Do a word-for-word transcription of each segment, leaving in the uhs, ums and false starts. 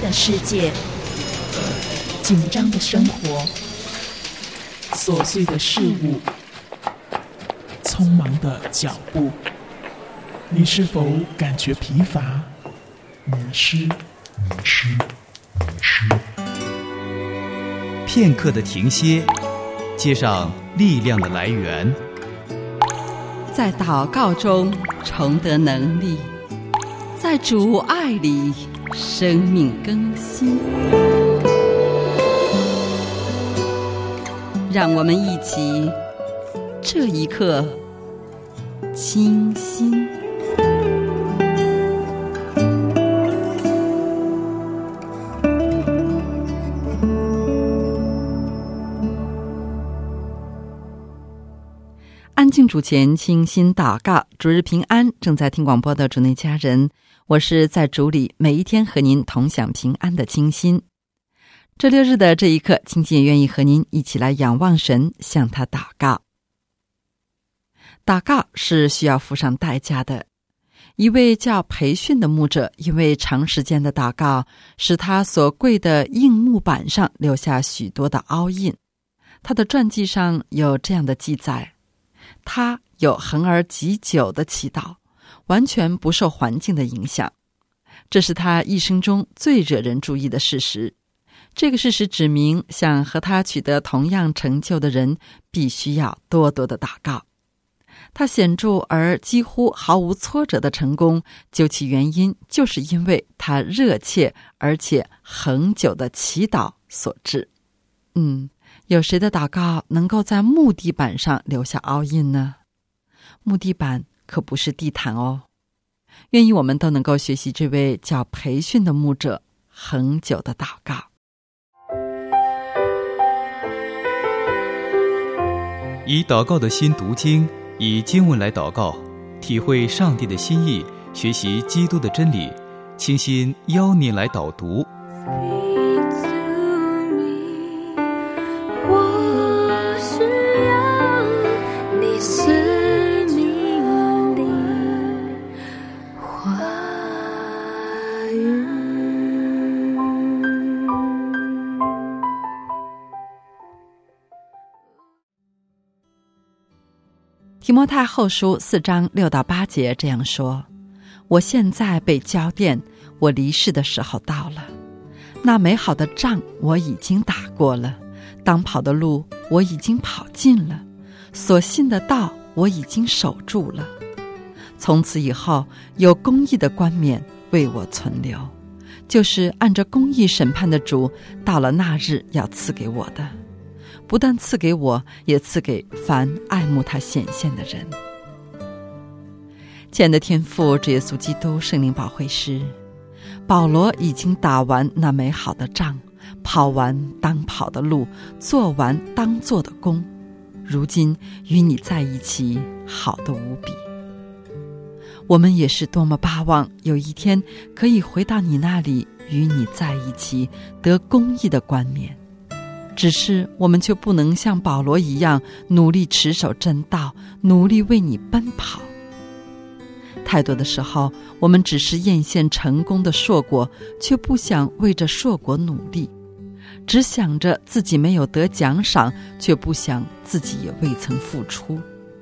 的世界，紧张的生活， 琐碎的事物，匆忙的脚步，你是否感觉疲乏、迷失、迷失、迷失？ 片刻的停歇，接上力量的来源， 在祷告中重得能力，在主爱里生命更新。让我们一起这一刻清心。安静主前，清心祷告，主日平安。正在听广播的主内家人，我是在主里每一天和您同享平安的清心。这六日的这一刻，清心也愿意和您一起来仰望神，向他祷告。祷告是需要付上代价的。一位叫培训的牧者，因为长时间的祷告，使他所跪的硬木板上留下许多的凹印。他的传记上有这样的记载：他有恒而极久的祈祷，完全不受环境的影响。这是他一生中最惹人注意的事实。这个事实指明，想和他取得同样成就的人，必须要多多的祷告。他显著而几乎毫无挫折的成功，究其原因，就是因为他热切而且恒久的祈祷所致。嗯，有谁的祷告能够在木地板上留下凹印呢？木地板可不是地毯哦。愿意我们都能够学习这位叫培训的牧者恒久的祷告。 以祷告的心读经，以经文来祷告，体会上帝的心意，学习基督的真理。清心邀您来导读。 提摩太后书四章六到八节这样说：我现在被交电，我离世的时候到了。那美好的仗我已经打过了，当跑的路我已经跑尽了，所信的道我已经守住了。从此以后，有公义的冠冕为我存留，就是按着公义审判的主，到了那日要赐给我的。不但赐给我，也赐给凡爱慕他显现的人。亲爱的天父，主耶稣基督圣灵保惠师，保罗已经打完那美好的仗，跑完当跑的路，做完当做的工，如今与你在一起，好得无比。我们也是多么巴望有一天可以回到你那里，与你在一起，得公义的冠冕。只是我们却不能像保罗一样努力持守真道，努力为你奔跑。太多的时候，我们只是艳羡成功的硕果，却不想为着硕果努力，只想着自己没有得奖赏，却不想自己也未曾付出。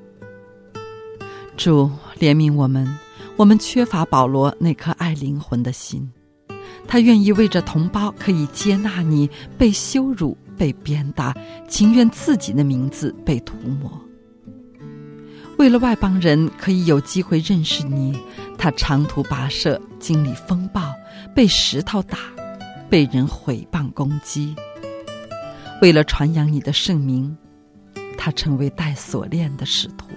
主怜悯我们，我们缺乏保罗那颗爱灵魂的心。他愿意为着同胞可以接纳你，被羞辱，被鞭打，情愿自己的名字被涂抹。为了外邦人可以有机会认识你，他长途跋涉，经历风暴，被石头打，被人毁谤攻击。为了传扬你的圣名，他成为带锁链的使徒。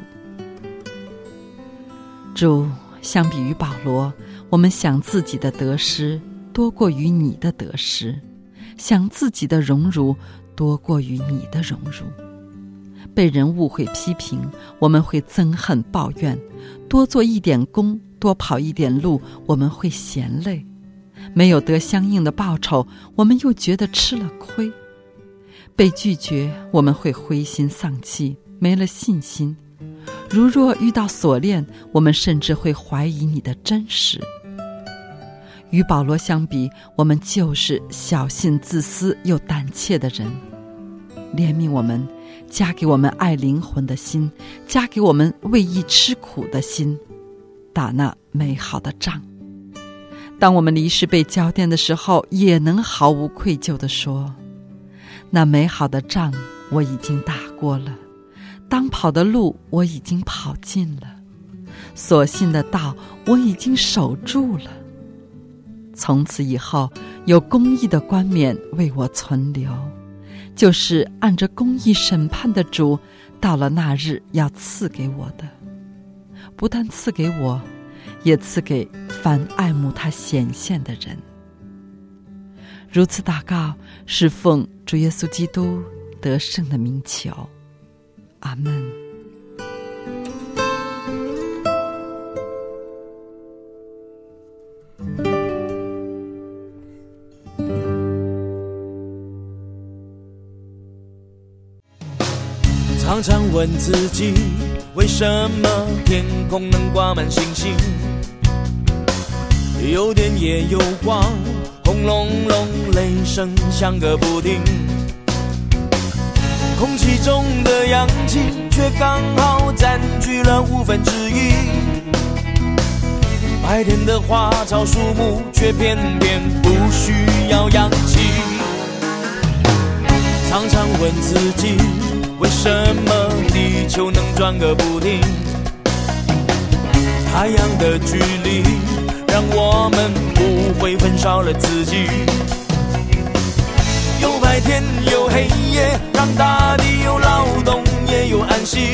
主，相比于保罗，我们想自己的得失多过于你的得失，想自己的荣辱多过于你的荣辱。被人误会批评，我们会憎恨抱怨；多做一点工，多跑一点路，我们会嫌累；没有得相应的报酬，我们又觉得吃了亏；被拒绝，我们会灰心丧气，没了信心；如若遇到锁链，我们甚至会怀疑你的真实。 与保罗相比，我们就是小心自私又胆怯的人。怜悯我们，加给我们爱灵魂的心，加给我们为义吃苦的心，打那美好的仗。当我们离世被交奠的时候，也能毫无愧疚地说，那美好的仗我已经打过了，当跑的路我已经跑尽了，所信的道我已经守住了。从此以后，有公义的冠冕为我存留，就是按着公义审判的主，到了那日要赐给我的。不但赐给我，也赐给凡爱慕他显现的人。如此祷告，是奉主耶稣基督得胜的名求，阿们。 常常问自己，为什么天空能挂满星星？有电也有光，轰隆隆，雷声响个不停。空气中的氧气却刚好占据了五分之一。白天的花草树木却偏偏不需要氧气。常常问自己，为什么地球能转个不停？太阳的距离让我们不会焚烧了自己。有白天有黑夜，让大地有劳动也有安息。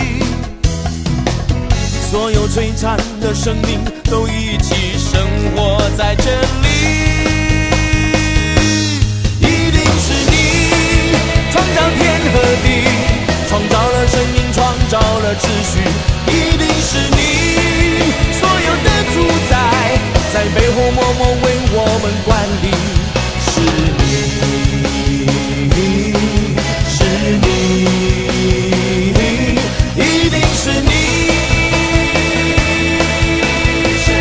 所有璀璨的生命都一起生活在这里。一定是你创造天和地，创造了生命，创造了秩序。一定是你所有的主宰，在背后默默为我们管理。是你，是你，一定是你，是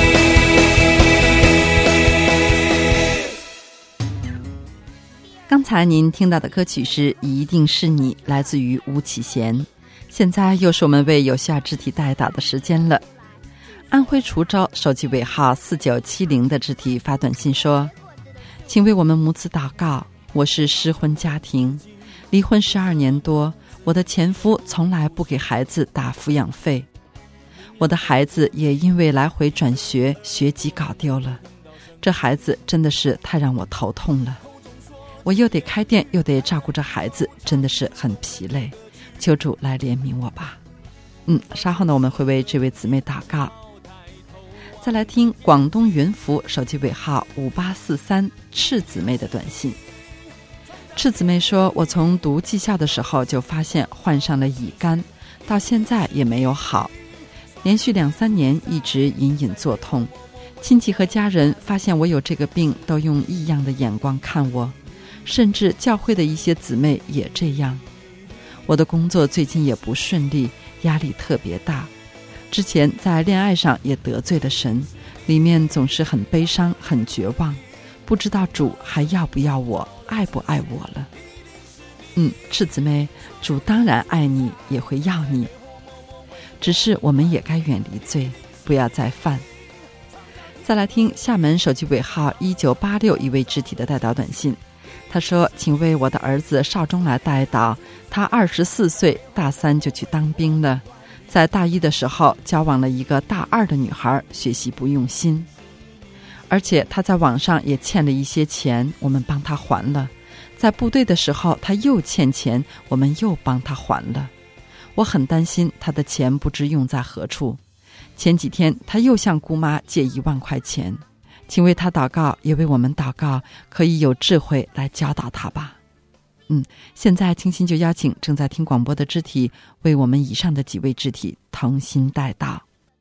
你。刚才您听到的歌曲是《一定是你》，来自于吴启贤。现在又是我们为有需要肢体代祷的时间了。安徽滁州手机尾号四九七零的肢体发短信说，请为我们母子祷告，我是失婚家庭，离婚十二年多，我的前夫从来不给孩子打抚养费，我的孩子也因为来回转学，学籍搞丢了，这孩子真的是太让我头痛了，我又得开店又得照顾着孩子，真的是很疲累，求主来怜悯我吧。嗯，稍后呢，我们会为这位姊妹祷告。再来听广东云浮手机尾号五八四三赤姊妹的短信。赤姊妹说，我从读技校的时候就发现患上了乙肝，到现在也没有好，连续两三年一直隐隐作痛，亲戚和家人发现我有这个病，都用异样的眼光看我，甚至教会的一些姊妹也这样。我的工作最近也不顺利，压力特别大，之前在恋爱上也得罪了神，里面总是很悲伤很绝望，不知道主还要不要我，爱不爱我了。嗯，赤姊妹，主当然爱你，也会要你，只是我们也该远离罪，不要再犯。再来听厦门手机尾号一九八六一位肢体的代祷短信。他说，请为我的儿子少忠来代祷，他二十四岁，大三就去当兵了，在大一的时候交往了一个大二的女孩，学习不用心，而且他在网上也欠了一些钱，我们帮他还了，在部队的时候他又欠钱，我们又帮他还了，我很担心他的钱不知用在何处，前几天他又向姑妈借一万块钱，请为他祷告，也为我们祷告，可以有智慧来教导他吧。嗯，现在清心就邀请正在听广播的肢体，为我们以上的几位肢体同心代祷。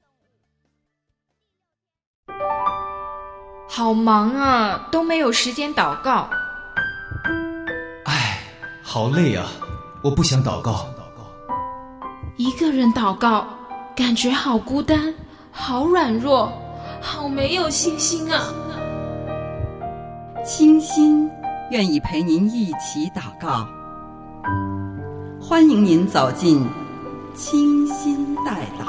好忙啊，都没有时间祷告。 唉，好累啊，我不想祷告。 一个人祷告，感觉好孤单，好软弱，好没有信心啊。 清心愿意陪您一起祷告，欢迎您走进清心代祷。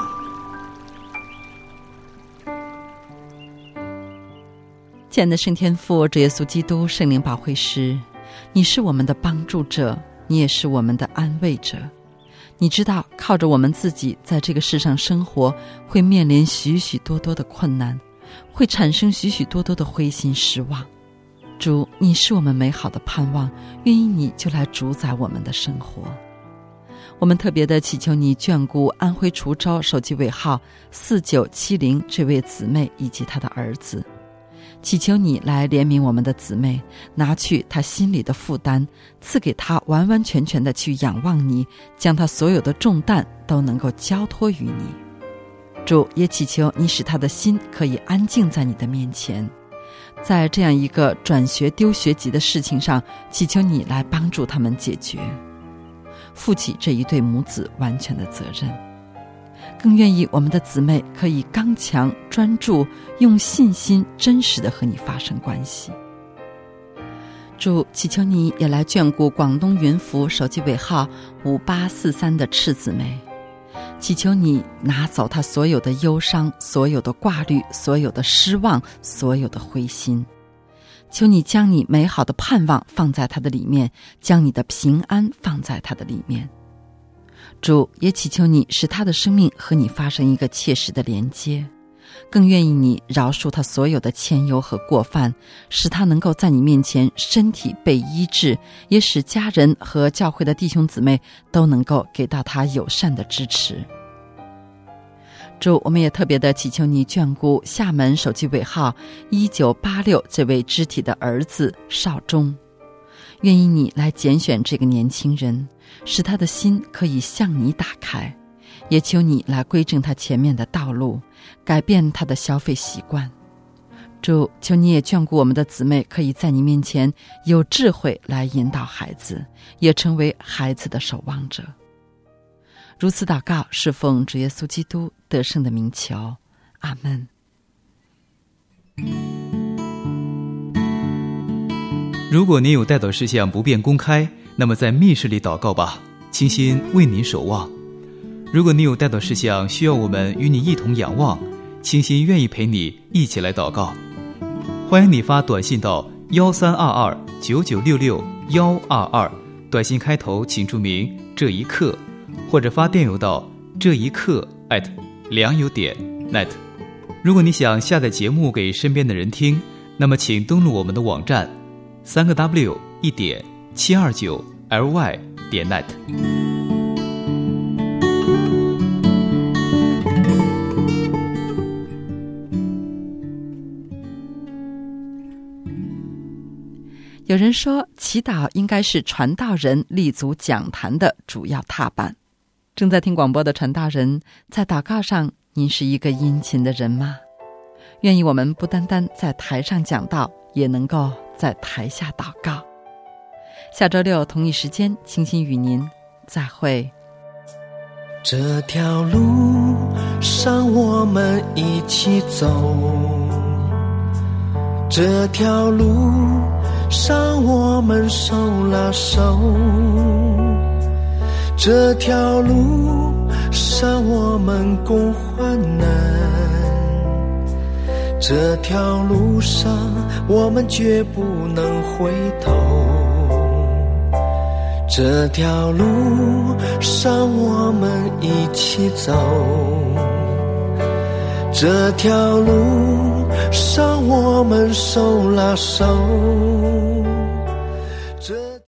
亲爱的圣天父，主耶稣基督圣灵保惠师，你是我们的帮助者，你也是我们的安慰者。你知道靠着我们自己在这个世上生活，会面临许许多多的困难，会产生许许多多的灰心失望。主，你是我们美好的盼望，愿意你就来主宰我们的生活。我们特别的祈求你眷顾安徽滁州手机尾号四九七零这位姊妹以及她的儿子，祈求你来怜悯我们的姊妹，拿去她心里的负担，赐给她完完全全的去仰望你，将她所有的重担都能够交托于你。主，也祈求你使她的心可以安静在你的面前，在这样一个转学丢学籍的事情上，祈求你来帮助他们解决，负起这一对母子完全的责任。更愿意我们的姊妹可以刚强专注，用信心真实的和你发生关系。主，祈求你也来眷顾广东云浮手机尾号五八四三的赤姊妹，祈求你拿走她所有的忧伤，所有的挂虑，所有的失望，所有的灰心。求你将你美好的盼望放在她的里面，将你的平安放在她的里面。主，也祈求你使她的生命和你发生一个切实的连接，更愿意你饶恕她所有的愆忧和过犯，使她能够在你面前身体被医治，也使家人和教会的弟兄姊妹都能够给到她友善的支持。主，我们也特别的祈求你眷顾厦门手机尾号一九八六这位肢体的儿子少忠，愿意你来拣选这个年轻人，使他的心可以向你打开，也求你来归正他前面的道路，改变他的消费习惯。主，求你也眷顾我们的姊妹，可以在你面前有智慧来引导孩子，也成为孩子的守望者。如此祷告，是奉主耶稣基督得胜的名求，阿们。 如果您有代祷事项不便公开，那么在密室里祷告吧，清心为您守望。如果你有代祷事项需要我们与你一同仰望，清心愿意陪你一起来祷告。欢迎你发短信到幺三二二九九六六幺二二，短信开头请注明这一刻，或者发电邮到这一刻 at 良友点 net。 如果你想下载节目给身边的人听，那么请登录我们的网站三个 w 一点七二九 ly 点 net。 有人说，祈祷应该是传道人立足讲坛的主要踏板。正在听广播的传道人，在祷告上，您是一个殷勤的人吗？愿意我们不单单在台上讲道，也能够在台下祷告。下周六同一时间，清心与您再会。 这条路上我们一起走，这条路上我们手拉手，这条路上我们共患难，这条路上我们绝不能回头，这条路上我们一起走，这条路上我们手拉手。